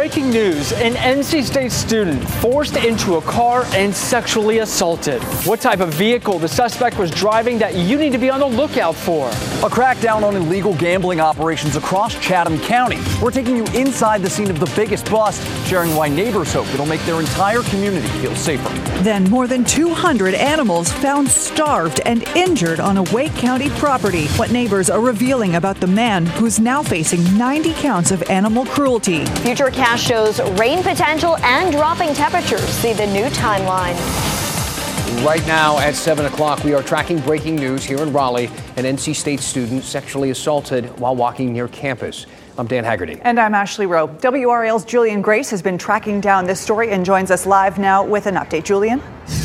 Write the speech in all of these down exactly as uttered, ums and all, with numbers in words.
Breaking news, an N C State student forced into a car and sexually assaulted. What type of vehicle the suspect was driving that you need to be on the lookout for. A crackdown on illegal gambling operations across Chatham County. We're taking you inside the scene of the biggest bust, sharing why neighbors hope it'll make their entire community feel safer. Then more than two hundred animals found starved and injured on a Wake County property. What neighbors are revealing about the man who's now facing ninety counts of animal cruelty. Futurecast shows rain potential and dropping temperatures. See the new timeline. Right now at seven o'clock, we are tracking breaking news here in Raleigh. An N C State student sexually assaulted while walking near campus. I'm Dan Haggerty. And I'm Ashley Rowe. W R L's Julian Grace has been tracking down this story and joins us live now with an update. Julian?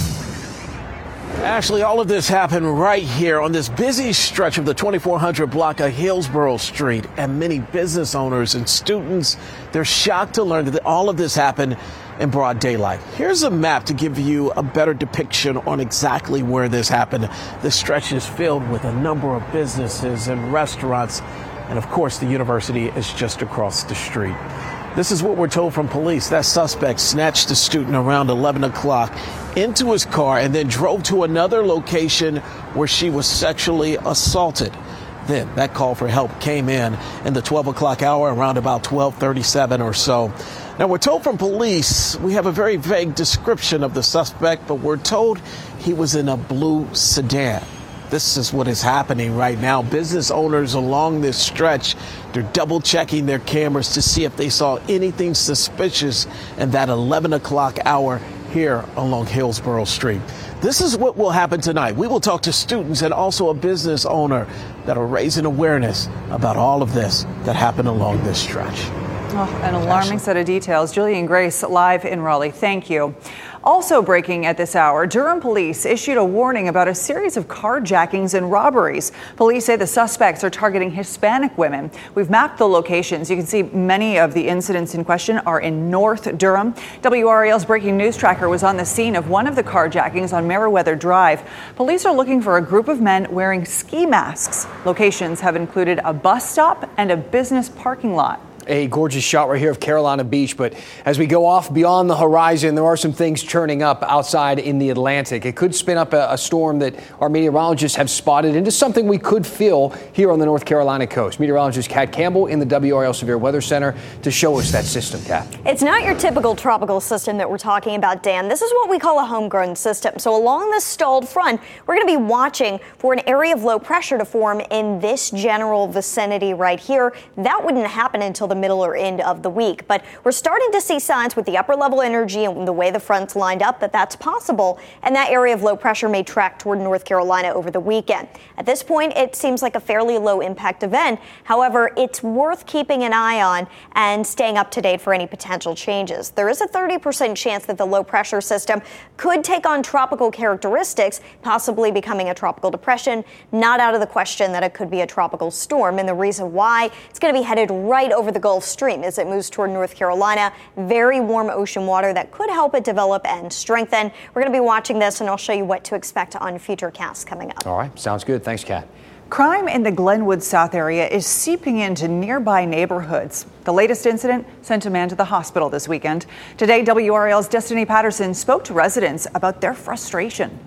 Ashley, all of this happened right here on this busy stretch of the twenty-four hundred block of Hillsborough Street. And many business owners and students, they're shocked to learn that all of this happened in broad daylight. Here's a map to give you a better depiction on exactly where this happened. The stretch is filled with a number of businesses and restaurants. And of course, the university is just across the street. This is what we're told from police. That suspect snatched the student around eleven o'clock into his car and then drove to another location where she was sexually assaulted. Then that call for help came in in the twelve o'clock hour, around about twelve thirty-seven or so. Now, we're told from police, we have a very vague description of the suspect, but we're told he was in a blue sedan. This is what is happening right now. Business owners along this stretch, they're double checking their cameras to see if they saw anything suspicious in that eleven o'clock hour here along Hillsborough Street. This is what will happen tonight. We will talk to students and also a business owner that are raising awareness about all of this that happened along this stretch. Oh, an alarming set of details. Julian Grace live in Raleigh. Thank you. Also breaking at this hour, Durham police issued a warning about a series of carjackings and robberies. Police say the suspects are targeting Hispanic women. We've mapped the locations. You can see many of the incidents in question are in North Durham. W R A L's breaking news tracker was on the scene of one of the carjackings on Meriwether Drive. Police are looking for a group of men wearing ski masks. Locations have included a bus stop and a business parking lot. A gorgeous shot right here of Carolina Beach, but as we go off beyond the horizon, there are some things churning up outside in the Atlantic. It could spin up a, a storm that our meteorologists have spotted into something we could feel here on the North Carolina coast. Meteorologist Kat Campbell in the W R L Severe Weather Center to show us that system, Kat. It's not your typical tropical system that we're talking about, Dan. This is what we call a homegrown system. So along this stalled front, we're going to be watching for an area of low pressure to form in this general vicinity right here. That wouldn't happen until the middle or end of the week. But we're starting to see signs with the upper level energy and the way the front's lined up that that's possible. And that area of low pressure may track toward North Carolina over the weekend. At this point, it seems like a fairly low impact event. However, it's worth keeping an eye on and staying up to date for any potential changes. There is a thirty percent chance that the low pressure system could take on tropical characteristics, possibly becoming a tropical depression. Not out of the question that it could be a tropical storm. And the reason why, it's going to be headed right over the Gulf Stream as it moves toward North Carolina. Very warm ocean water that could help it develop and strengthen. We're going to be watching this, and I'll show you what to expect on Futurecast coming up. All right. Sounds good. Thanks, Kat. Crime in the Glenwood South area is seeping into nearby neighborhoods. The latest incident sent a man to the hospital this weekend. Today, W R L's Destiny Patterson spoke to residents about their frustration.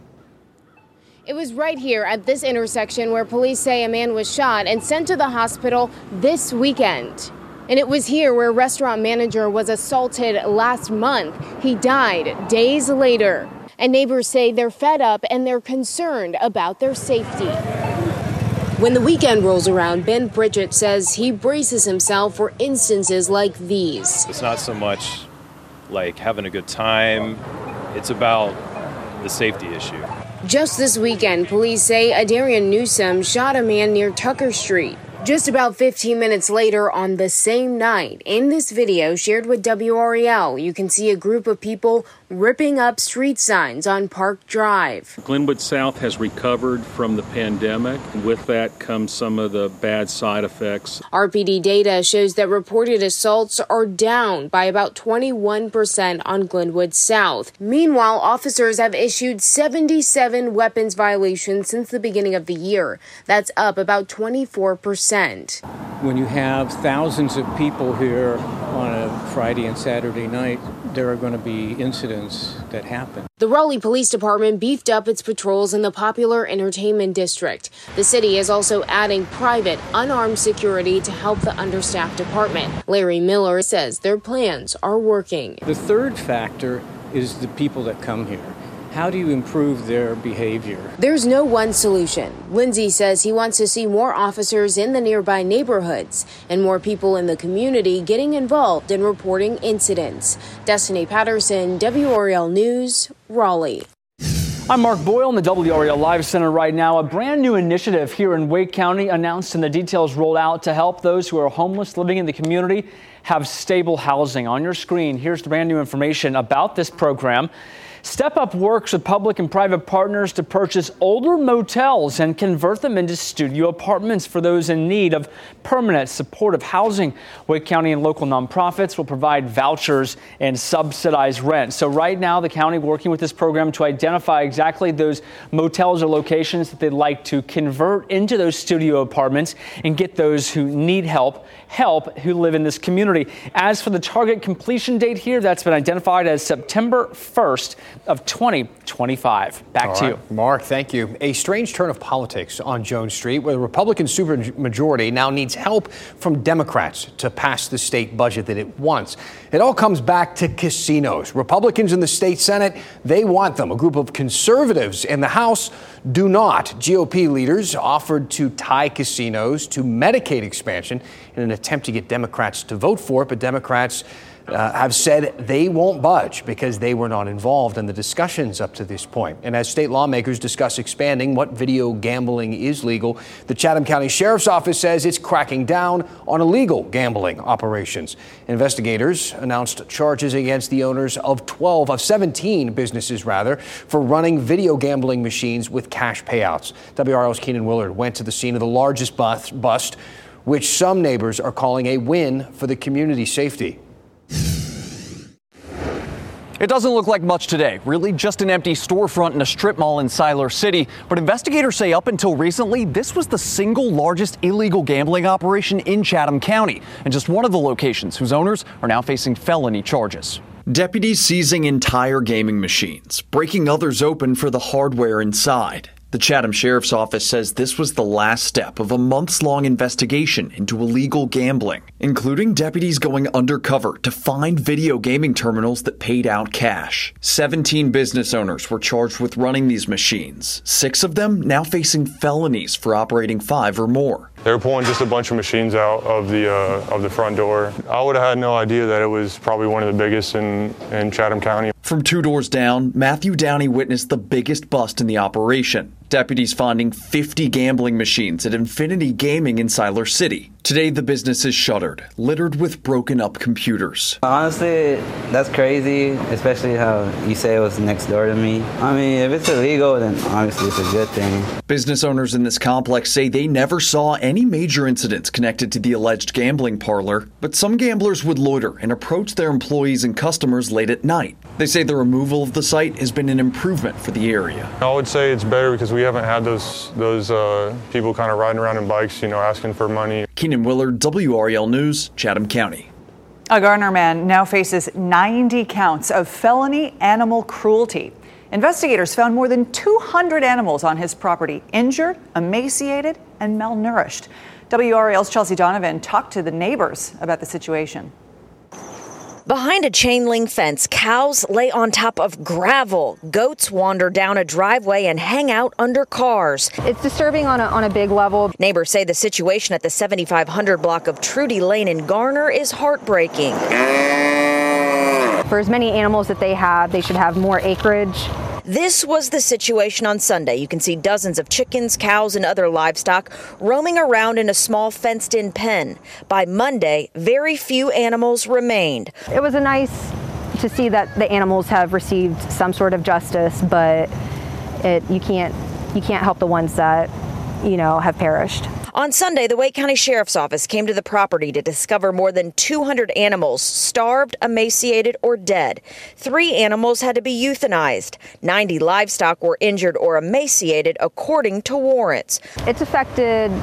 It was right here at this intersection where police say a man was shot and sent to the hospital this weekend. And it was here where a restaurant manager was assaulted last month. He died days later. And neighbors say they're fed up and they're concerned about their safety. When the weekend rolls around, Ben Bridget says he braces himself for instances like these. It's not so much like having a good time. It's about the safety issue. Just this weekend, police say Adarian Newsom shot a man near Tucker Street. Just about fifteen minutes later on the same night, in this video shared with W R A L, you can see a group of people ripping up street signs on Park Drive. Glenwood South has recovered from the pandemic. With that comes some of the bad side effects. R P D data shows that reported assaults are down by about twenty-one percent on Glenwood South. Meanwhile, officers have issued seventy-seven weapons violations since the beginning of the year. That's up about twenty-four percent. When you have thousands of people here on a Friday and Saturday night, there are going to be incidents that happen. The Raleigh Police Department beefed up its patrols in the popular entertainment district. The city is also adding private, unarmed security to help the understaffed department. Larry Miller says their plans are working. The third factor is the people that come here. How do you improve their behavior? There's no one solution. Lindsay says he wants to see more officers in the nearby neighborhoods and more people in the community getting involved in reporting incidents. Destiny Patterson, W R L News, Raleigh. I'm Mark Boyle in the W R L Live Center right now. A brand new initiative here in Wake County announced and the details rolled out to help those who are homeless living in the community have stable housing. On your screen, here's the brand new information about this program. Step Up works with public and private partners to purchase older motels and convert them into studio apartments for those in need of permanent supportive housing. Wake County and local nonprofits will provide vouchers and subsidized rent. So right now, the county working with this program to identify exactly those motels or locations that they'd like to convert into those studio apartments and get those who need help, help who live in this community. As for the target completion date here, that's been identified as September first of twenty twenty-five. Back All to right. you. Mark, thank you. A strange turn of politics on Jones Street, where the Republican supermajority now needs help from Democrats to pass the state budget that it wants. It all comes back to casinos. Republicans in the state Senate, they want them. A group of conservatives in the House do not. G O P leaders offered to tie casinos to Medicaid expansion in an attempt to get Democrats to vote for it, but Democrats Uh, have said they won't budge because they were not involved in the discussions up to this point. And as state lawmakers discuss expanding what video gambling is legal, the Chatham County Sheriff's Office says it's cracking down on illegal gambling operations. Investigators announced charges against the owners of twelve of seventeen businesses, rather, for running video gambling machines with cash payouts. W R L's Keenan Willard went to the scene of the largest bust, bust which some neighbors are calling a win for the community's safety. It doesn't look like much today, really just an empty storefront in a strip mall in Siler City. But investigators say up until recently, this was the single largest illegal gambling operation in Chatham County, and just one of the locations whose owners are now facing felony charges. Deputies seizing entire gaming machines, breaking others open for the hardware inside. The Chatham Sheriff's Office says this was the last step of a months-long investigation into illegal gambling, including deputies going undercover to find video gaming terminals that paid out cash. seventeen business owners were charged with running these machines, six of them now facing felonies for operating five or more. They were pulling just a bunch of machines out of the uh, of the front door. I would have had no idea that it was probably one of the biggest in, in Chatham County. From two doors down, Matthew Downey witnessed the biggest bust in the operation. Deputies finding fifty gambling machines at Infinity Gaming in Siler City. Today, the business is shuttered, littered with broken-up computers. Honestly, that's crazy, especially how you say it was next door to me. I mean, if it's illegal, then obviously it's a good thing. Business owners in this complex say they never saw any major incidents connected to the alleged gambling parlor, but some gamblers would loiter and approach their employees and customers late at night. They say the removal of the site has been an improvement for the area. I would say it's better because we haven't had those those uh, people kind of riding around in bikes, you know, asking for money. Keenan Willard, W R L News, Chatham County. A Garner man now faces ninety counts of felony animal cruelty. Investigators found more than two hundred animals on his property injured, emaciated, and malnourished. W R L's Chelsea Donovan talked to the neighbors about the situation. Behind a chain link fence, cows lay on top of gravel. Goats wander down a driveway and hang out under cars. It's disturbing on a, on a big level. Neighbors say the situation at the seventy-five hundred block of Trudy Lane in Garner is heartbreaking. For as many animals that they have, they should have more acreage. This was the situation on Sunday. You can see dozens of chickens, cows, and other livestock roaming around in a small fenced-in pen. By Monday, very few animals remained. It was a nice to see that the animals have received some sort of justice, but it, you can't you can't help the ones that, you know, have perished. On Sunday, the Wake County Sheriff's Office came to the property to discover more than two hundred animals starved, emaciated, or dead. Three animals had to be euthanized. ninety livestock were injured or emaciated, according to warrants. It's affected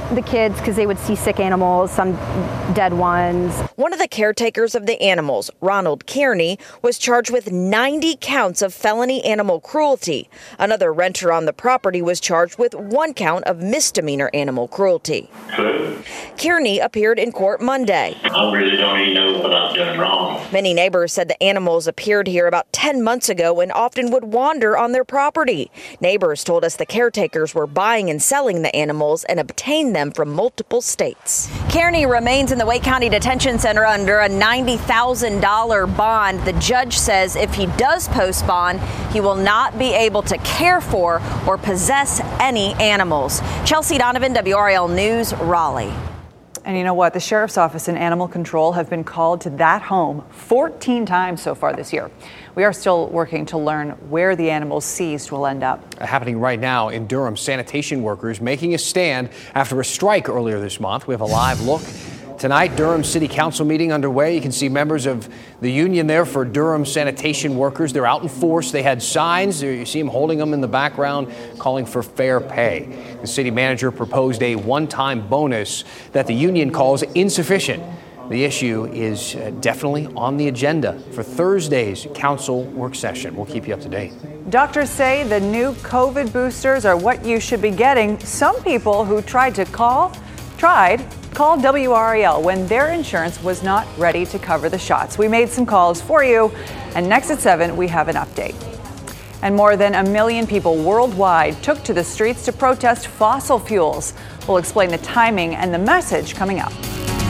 the kids because they would see sick animals, some dead ones. One of the caretakers of the animals, Ronald Kearney, was charged with ninety counts of felony animal cruelty. Another renter on the property was charged with one count of misdemeanor animal cruelty. Hello? Kearney appeared in court Monday. I really don't even know what I've done wrong. Many neighbors said the animals appeared here about ten months ago and often would wander on their property. Neighbors told us the caretakers were buying and selling the animals and obtained them from multiple states. Kearney remains in the Wake County Detention Center under a ninety thousand dollars bond. The judge says if he does post bond, he will not be able to care for or possess any animals. Chelsea Donovan, W R L News, Raleigh. And you know what? The Sheriff's Office and Animal Control have been called to that home fourteen times so far this year. We are still working to learn where the animals seized will end up. Happening right now in Durham, sanitation workers making a stand after a strike earlier this month. We have a live look. Tonight, Durham City Council meeting underway. You can see members of the union there for Durham sanitation workers. They're out in force. They had signs. You see them holding them in the background, calling for fair pay. The city manager proposed a one-time bonus that the union calls insufficient. The issue is definitely on the agenda for Thursday's council work session. We'll keep you up to date. Doctors say the new COVID boosters are what you should be getting. Some people who tried to call, tried, called W R A L when their insurance was not ready to cover the shots. We made some calls for you, and next at seven, we have an update. And more than a million people worldwide took to the streets to protest fossil fuels. We'll explain the timing and the message coming up.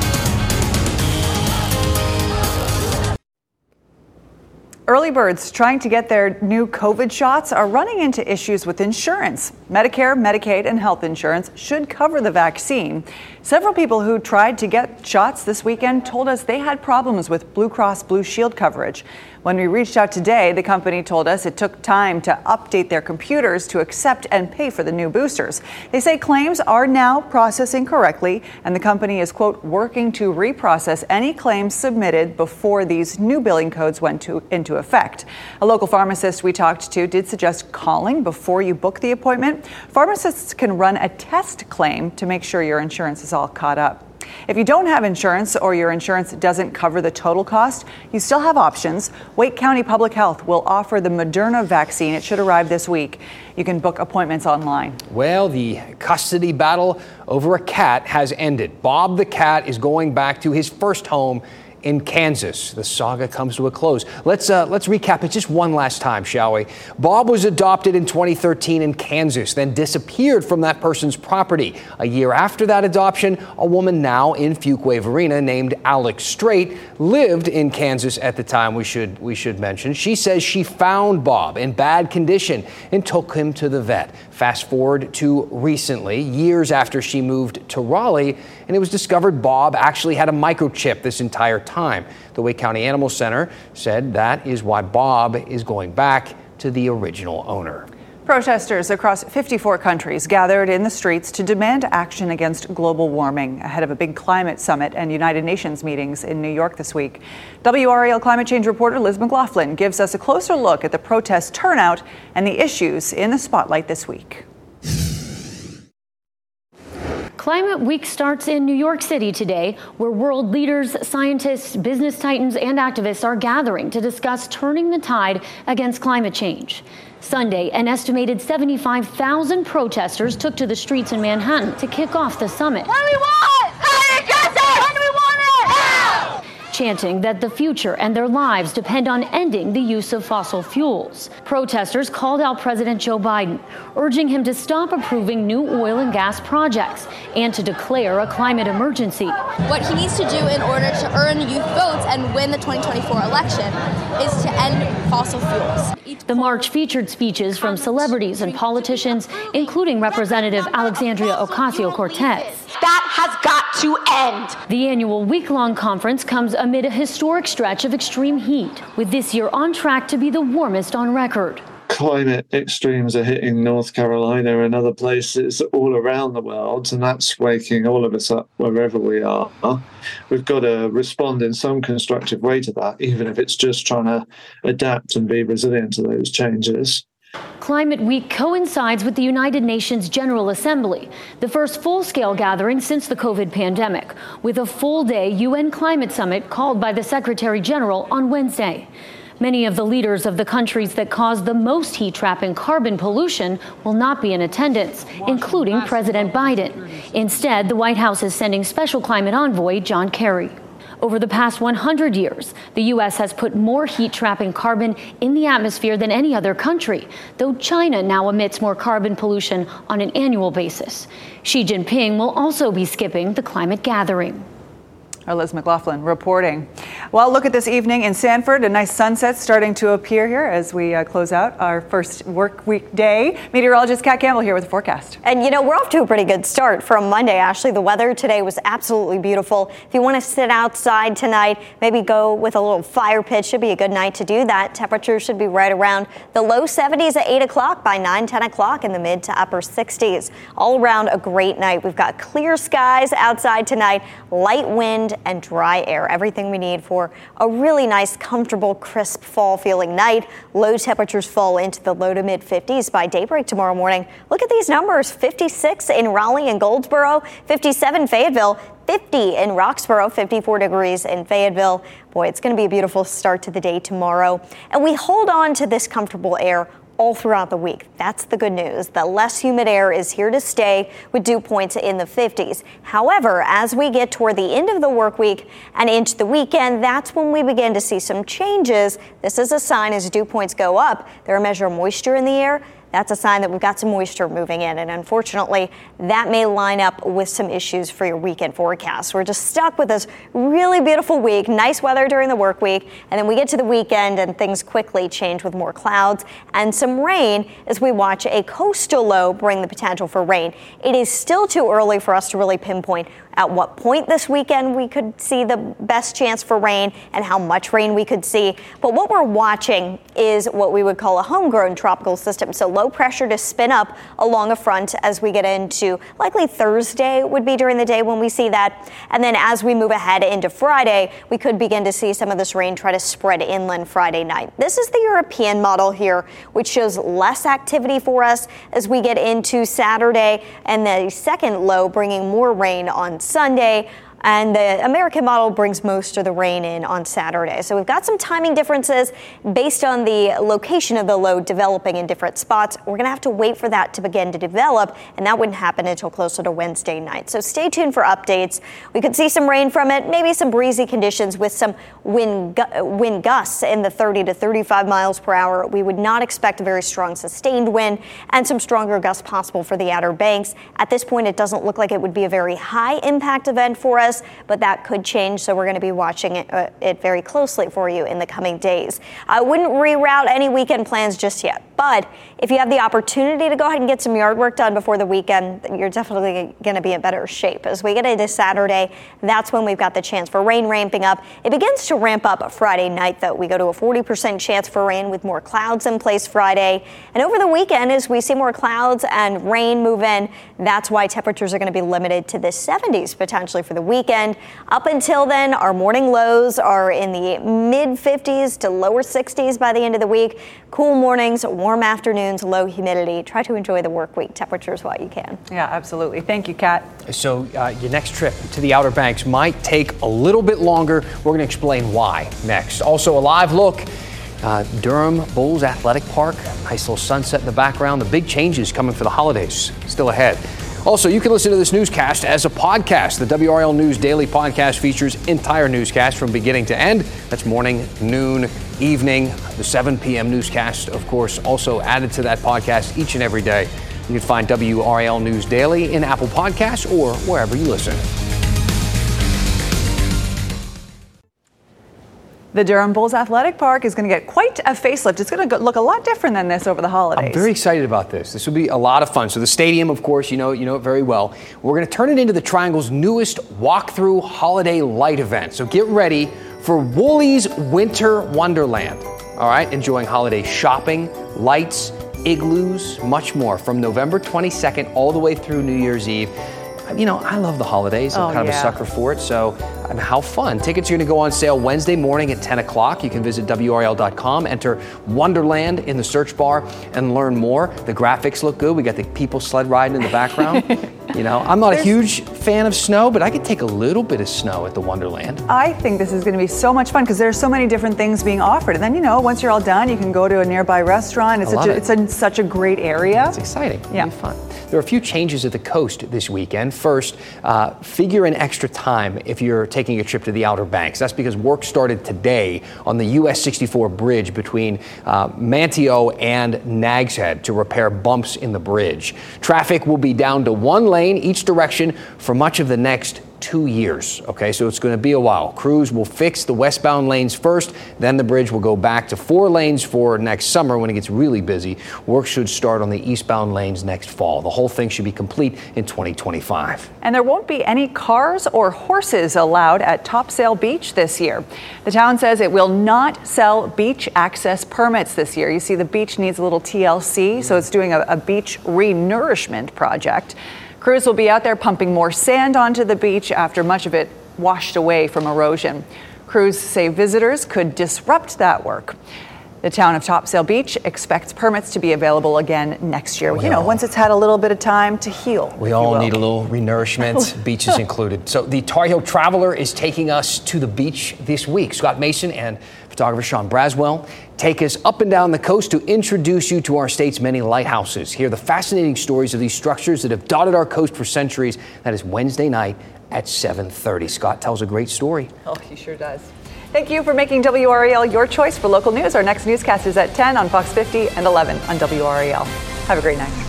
Early birds trying to get their new COVID shots are running into issues with insurance. Medicare, Medicaid, and health insurance should cover the vaccine. Several people who tried to get shots this weekend told us they had problems with Blue Cross Blue Shield coverage. When we reached out today, the company told us it took time to update their computers to accept and pay for the new boosters. They say claims are now processing correctly, and the company is, quote, working to reprocess any claims submitted before these new billing codes went to, into effect. A local pharmacist we talked to did suggest calling before you book the appointment. Pharmacists can run a test claim to make sure your insurance is all caught up. If you don't have insurance or your insurance doesn't cover the total cost, you still have options. Wake County Public Health will offer the Moderna vaccine. It should arrive this week. You can book appointments online. Well, the custody battle over a cat has ended. Bob the cat is going back to his first home in Kansas. The saga comes to a close. Let's uh, let's recap it just one last time, shall we? Bob was adopted in twenty thirteen in Kansas, then disappeared from that person's property. A year after that adoption, a woman now in Fuquay-Varina named Alex Strait lived in Kansas at the time, we should we should mention. She says she found Bob in bad condition and took him to the vet. Fast forward to recently, years after she moved to Raleigh, and it was discovered Bob actually had a microchip this entire time. The Wake County Animal Center said that is why Bob is going back to the original owner. Protesters across fifty-four countries gathered in the streets to demand action against global warming ahead of a big climate summit and United Nations meetings in New York this week. W R A L climate change reporter Liz McLaughlin gives us a closer look at the protest turnout and the issues in the spotlight this week. Climate Week starts in New York City today, where world leaders, scientists, business titans, and activists are gathering to discuss turning the tide against climate change. Sunday, an estimated seventy-five thousand protesters took to the streets in Manhattan to kick off the summit. What do we want? How do you get it? When do we want it? Now! Chanting that the future and their lives depend on ending the use of fossil fuels. Protesters called out President Joe Biden, urging him to stop approving new oil and gas projects and to declare a climate emergency. What he needs to do in order to earn youth votes and win the twenty twenty-four election is to end fossil fuels. The march featured speeches from celebrities and politicians, including Representative Alexandria Ocasio-Cortez. That has got to end. The annual week-long conference comes amid a historic stretch of extreme heat, with this year on track to be the warmest on record. Climate extremes are hitting North Carolina and other places all around the world, and that's waking all of us up wherever we are. We've got to respond in some constructive way to that, even if it's just trying to adapt and be resilient to those changes. Climate Week coincides with the United Nations General Assembly, the first full-scale gathering since the COVID pandemic, with a full-day U N climate summit called by the Secretary General on Wednesday. Many of the leaders of the countries that cause the most heat trap and carbon pollution will not be in attendance, including President Biden. Instead, the White House is sending special climate envoy John Kerry. Over the past one hundred years, the U S has put more heat-trapping carbon in the atmosphere than any other country, though China now emits more carbon pollution on an annual basis. Xi Jinping will also be skipping the climate gathering. Our Liz McLaughlin reporting. Well, look at this evening in Sanford. A nice sunset starting to appear here as we uh, close out our first work week day. Meteorologist Kat Campbell here with the forecast. And you know, we're off to a pretty good start from Monday, Ashley. The weather today was absolutely beautiful. If you want to sit outside tonight, maybe go with a little fire pit, should be a good night to do that. Temperatures should be right around the low seventies at eight o'clock, by nine, ten o'clock in the mid to upper sixties. All around a great night. We've got clear skies outside tonight, light wind and dry air. Everything we need for a really nice, comfortable, crisp fall feeling night. Low temperatures fall into the low to mid fifties by daybreak tomorrow morning. Look at these numbers: fifty-six in Raleigh and Goldsboro, fifty-seven Fayetteville, fifty in Roxborough, fifty-four degrees in Fayetteville. Boy, it's going to be a beautiful start to the day tomorrow. And we hold on to this comfortable air all throughout the week. That's the good news. The less humid air is here to stay with dew points in the fifties. However, as we get toward the end of the work week and into the weekend, that's when we begin to see some changes. This is a sign as dew points go up, they're a measure of moisture in the air. That's a sign that we've got some moisture moving in, and unfortunately, that may line up with some issues for your weekend forecast. We're just stuck with this really beautiful week, nice weather during the work week, and then we get to the weekend and things quickly change with more clouds and some rain as we watch a coastal low bring the potential for rain. It is still too early for us to really pinpoint at what point this weekend we could see the best chance for rain and how much rain we could see. But what we're watching is what we would call a homegrown tropical system. So low pressure to spin up along a front as we get into likely Thursday would be during the day when we see that. And then as we move ahead into Friday, we could begin to see some of this rain try to spread inland Friday night. This is the European model here, which shows less activity for us as we get into Saturday, and the second low bringing more rain on Sunday. And the American model brings most of the rain in on Saturday. So we've got some timing differences based on the location of the low developing in different spots. We're going to have to wait for that to begin to develop, and that wouldn't happen until closer to Wednesday night. So stay tuned for updates. We could see some rain from it, maybe some breezy conditions with some wind, gu- wind gusts in the thirty to thirty-five miles per hour. We would not expect a very strong sustained wind, and some stronger gusts possible for the Outer Banks. At this point, it doesn't look like it would be a very high impact event for us, but that could change, so we're going to be watching it, uh, it very closely for you in the coming days. I wouldn't reroute any weekend plans just yet, but if you have the opportunity to go ahead and get some yard work done before the weekend, you're definitely going to be in better shape. As we get into Saturday, that's when we've got the chance for rain ramping up. It begins to ramp up Friday night, though. We go to a forty percent chance for rain with more clouds in place Friday. And over the weekend, as we see more clouds and rain move in, that's why temperatures are going to be limited to the seventies potentially for the weekend. Up until then, our morning lows are in the mid fifties to lower sixties by the end of the week. Cool mornings, warm afternoons, low humidity. Try to enjoy the work week temperatures while you can. Yeah, absolutely. Thank you, Kat. So uh, your next trip to the Outer Banks might take a little bit longer. We're going to explain why next. Also, a live look. Uh, Durham Bulls Athletic Park. Nice little sunset in the background. The big changes coming for the holidays still ahead. Also, you can listen to this newscast as a podcast. The W R L News Daily Podcast features entire newscasts from beginning to end. That's morning, noon, evening. The seven p.m. newscast, of course, also added to that podcast each and every day. You can find W R L News Daily in Apple Podcasts or wherever you listen. The Durham Bulls Athletic Park is going to get quite a facelift. It's going to look a lot different than this over the holidays. I'm very excited about this. This will be a lot of fun. So the stadium, of course, you know, you know it very well. We're going to turn it into the Triangle's newest walkthrough holiday light event. So get ready for Woolies Winter Wonderland. All right, enjoying holiday shopping, lights, igloos, much more from November twenty-second all the way through New Year's Eve. You know, I love the holidays. I'm oh, kind yeah. of a sucker for it. So I mean, how fun. Tickets are going to go on sale Wednesday morning at ten o'clock. You can visit W R L dot com, enter Wonderland in the search bar, and learn more. The graphics look good. We got the people sled riding in the background. You know, I'm not There's, a huge fan of snow, but I could take a little bit of snow at the Wonderland. I think this is going to be so much fun because there's so many different things being offered. And then, you know, once you're all done, you can go to a nearby restaurant. It's, such a, it. it's a, such a great area. It's exciting. Yeah. It'll be fun. There are a few changes at the coast this weekend. First, uh, figure in extra time if you're taking a trip to the Outer Banks. That's because work started today on the U S sixty-four bridge between uh, Manteo and Nags Head to repair bumps in the bridge. Traffic will be down to one lane each direction for much of the next two years. Okay, so it's going to be a while. Crews will fix the westbound lanes first, then the bridge will go back to four lanes for next summer when it gets really busy. Work should start on the eastbound lanes next fall. The whole thing should be complete in twenty twenty-five. And there won't be any cars or horses allowed at Topsail Beach this year. The town says it will not sell beach access permits this year. You see, the beach needs a little T L C, so it's doing a, a beach re-nourishment project. Crews will be out there pumping more sand onto the beach after much of it washed away from erosion. Crews say visitors could disrupt that work. The town of Topsail Beach expects permits to be available again next year. We you know, all, once it's had a little bit of time to heal. We all need a little re-nourishment, beaches included. So the Tar Heel Traveler is taking us to the beach this week. Scott Mason and photographer Sean Braswell take us up and down the coast to introduce you to our state's many lighthouses. Hear the fascinating stories of these structures that have dotted our coast for centuries. That is Wednesday night at seven thirty. Scott tells a great story. Oh, he sure does. Thank you for making W R A L your choice for local news. Our next newscast is at ten on Fox fifty and eleven on W R A L. Have a great night.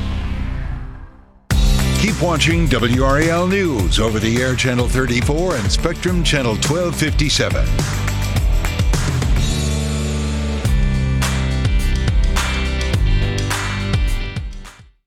Keep watching W R A L News over the air channel thirty-four and Spectrum channel twelve fifty-seven.